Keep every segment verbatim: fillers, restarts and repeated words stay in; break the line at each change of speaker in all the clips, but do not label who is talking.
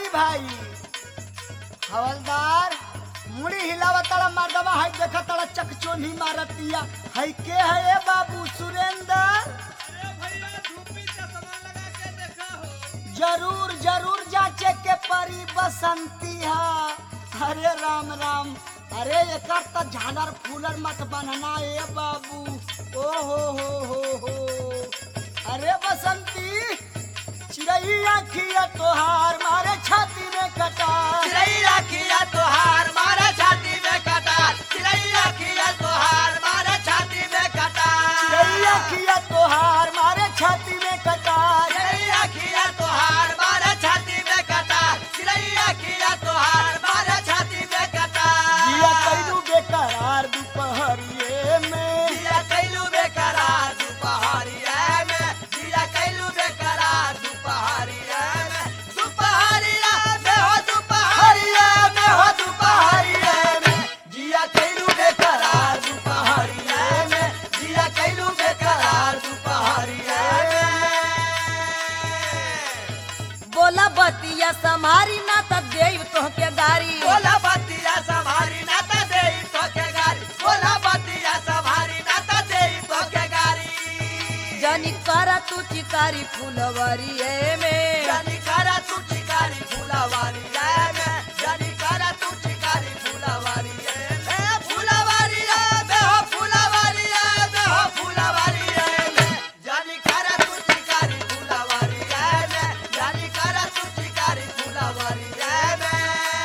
भाई हवलदार मुड़ी हिलावतला मर्दवा है देखतला चकचोनी मारतिया है के है ए बाबू सुरेंद्र।
अरे भैया धूपी चश्मा लगा के देखा हो।
जरूर जरूर जांचे के परी बसंती है। अरे राम राम अरे एकर त झालर फूलर मत बनना ए बाबू। ओ हो हो हो हो अरे बसंती चिड़ैया खिया तोहार मारे छाती में कटार।
चिड़ैया खिया तोहार मारे छाती में कटार। चिड़ैया खिया तोहार मारे छाती में कटार।
चिड़ैया खिया तोहार मारे छाती में कटार।
चिड़ैया खिया तोहार मारे छाती में कटार। चिड़ैया खिया तोहार मारे छाती में कटार।
जिया कैलू बेकरार दोपहरिए में।
जिया कैलू बेकरार दोपहरिया में। जिया कैलू बेकरार दोपहरिया में। दोपहरिया में हो दोपहरिया में हो दोपहरिया में। जिया कैलू बेकरार दोपहरिया में। जिया कैलू बेकरार दोपहरिया में।
बोला बतिया समारी ना तब देव तोहके गारी।
बोला बतिया संभारी ना त देई तोके गारी। बोला बतिया संभारी ना त देई तोके गारी।
जनी करा तू चिकारी फुलवरिए में।
जानी करा तू चिकारी फुलवारी जाए में। जानी करा तू चिकारी फुलवारी जाए में। फुलवारी जाए में हो फुलवारी जाए में हो फुलवारी जाए में। जानी करा तू चिकारी फुलवारी जाए में। जानी करा तू चिकारी फुलवारी जाए में।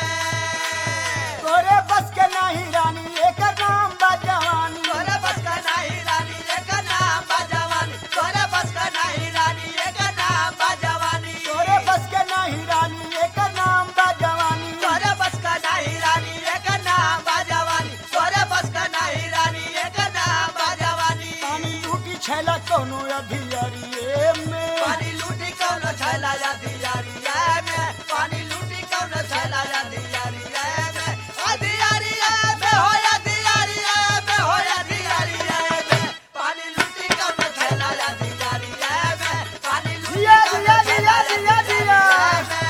तोरे बस के नहीं रानी एक नाम बा जवानी।
तोरे बस का नहीं रानी एक नाम बा जवानी। तोरे बस का नहीं रानी एक नाम बा जवानी।
तोरे बस के नहीं रानी एक नाम बा जवानी।
तोरे बस का नहीं रानी एक नाम बा जवानी। तोरे बस का नहीं रानी एक नाम बा जवानी।
पानी लूटी छैला कोनो अधियारिए में।
पानी लूटी कौनो छैला या दियारिया में। पानी लूटी कौनो छैला या दियारिया में। अधियारिया में हो या दियारिया में हो या दियारिया में। पानी लूटी कौनो छैला या दियारिया में। पानी लूटी
दिया,
कौनो
दिया,
छैला
दिया,
या
दिया,
दियारिया में।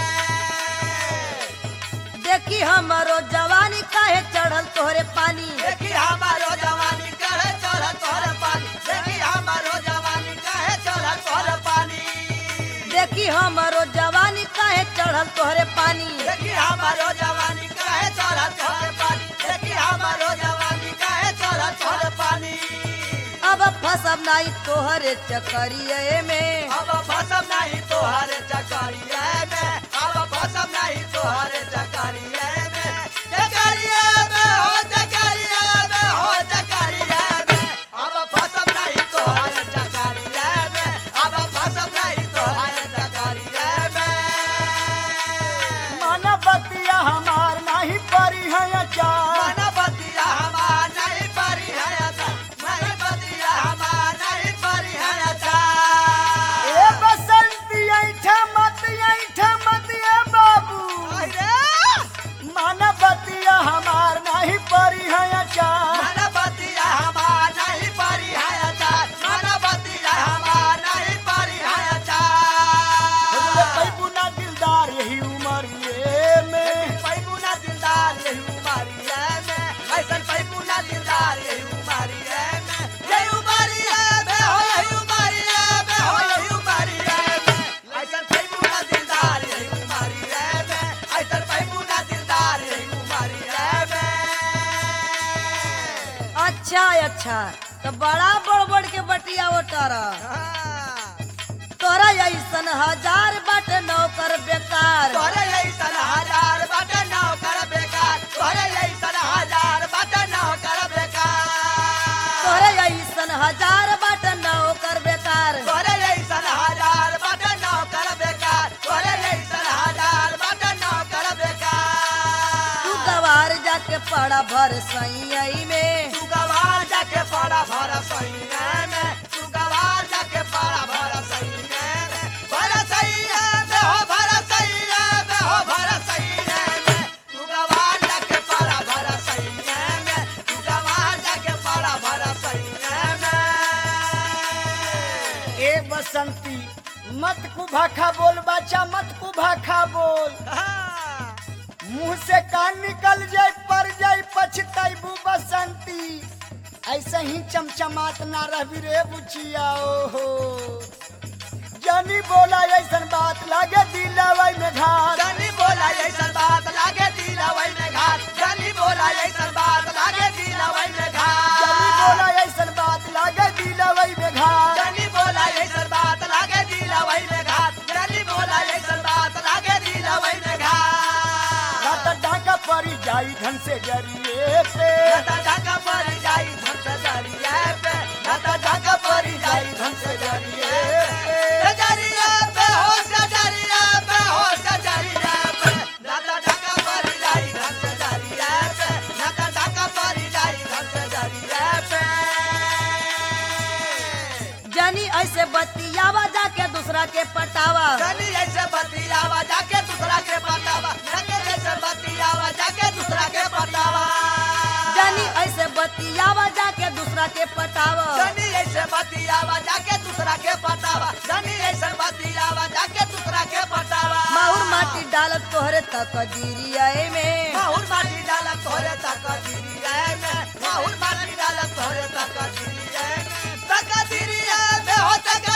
देखी हमरो जवानी काहे चढ़ल तोहरे पानी।
देखी हमारो जवानी काहे चढ़ल तोहरे पानी। देखी हमारो जवानी काहे चढ़ल तोहरे पानी।
देखी हमरो जवानी काहे चढ़ल तोहरे पानी।
देखी हमारो जवानी काहे चढ़ल तोहरे पानी। देखी हमारो जवानी काहे चढ़ल तोहरे पानी।
अब फसब नहीं तोहरे चकरिए में।
अब फसब नहीं तोहरे चकरिया में। अब फसब नहीं तोहरे चकरिया में। चकरिया में हो चकरिया में हो चकरिया में। अब फसब नहीं तोहरे चकरिया में। अब फसब नहीं तोहरे चकरिया में।
माना बतिया हमार नहीं परी है अचार।
माना बतिया हमार नहीं परी है अचार। नहीं बतिया हमार नहीं परी है अचार।
ए बसंती ऐठा मत ऐठा मत ए बाबू। माना बतिया हमार नहीं परी है अचार।
माना बतिया हमार नहीं परी है अचार। माना बतिया हमार नहीं परी है
बोले
अचार।
पैबू ना दिलदार यही उमरिए में।
पैबू ना दिलदार यही उमरिया में। ऐसन पैबू ना दिलदार यही उमरिया में। यही उमरिया में हो यही उमरिया में हो यही उमरिया में। ऐसन पैबू ना दिलदार यही उमरिया में। ऐसन पैबू ना दिलदार यही उमरिया में।
अच्छा अच्छा तो बड़ा बड़ बड़ के बटिया ओटारा। तोरा ऐसन हजार बाट नौकर बेकार।
तोरे ऐसन हजार बाटे नौकर बेकार। तोरे ऐसन हजार बाटे नौकर बेकार।
तोरे ऐसन हजार बाट नौकर बेकार।
तोरे ऐसन हजार बाटे नौकर बेकार। तोरे ऐसन हजार बाटे नौकर बेकार।
तू गवार जाके पड़ा भर सही में।
तू गवार जाके पड़ा भर सैया में। तू गवार जाके पड़ा भर सैया में। भर सैया में हो भर सैया में हो भर सैया में। तू गवार जाके पड़ा भर सैया में। तू गवार जाके पड़ा भर सैया में।
ए बसंती मत को भाखा बोल बच्चा, मत को भाखा बोल।
हाँ।
मुंह से कान निकल जाए पर जाए पछताइबू बसंती। ऐसे ही चमचमात ना रही रे बुचिया ओहो। जानी बोला ऐसन बात लागे दिलवाई में घात।
जानी बोला ऐसन बात लागे दिलवाई में घात। जानी बोला ऐसन बात लागे दिलवाई में घात।
जानी बोला ऐसन बात लागे दिलवाई में घात।
जानी बोला ऐसन बात लागे दिलवाई में घात। जानी बोला ऐसन बात लागे दिलवाई में घात।
रात डाका परी जाई धन से जरिए पे।
नाता ढाका पड़ जाई धन से जरिए पे। नाता ढाका पड़ जाई धन से जरिए पे। जरिए पे हो से जरिए पे हो से जरिए पे। नाता ढाका पड़ जाई धन से जरिए पे। नाता ढाका पड़ जाई धन से जरिए पे।
जानी ऐसे बतियावा जाके दूसरा के पटावा।
जानी ऐसे बतियावा जाके दूसरा के पटावा। जानी ऐसे बतियावा जाके दूसरा के पटावा।
जानी ऐसे बतियावा जाके दूसरा के पटावा।
जानी ऐसे बतियावा जाके दूसरा के पटावा। जानी ऐसे बतियावा जाके दूसरा के पटावा।
माहुर माटी डालत तोहरे तक दिरिया में।
माहुर माटी डालत तोहरे तक दिरिया में। माहुर माटी डालत तोहरे तक दिरिया में। तक दिरिया में हो तक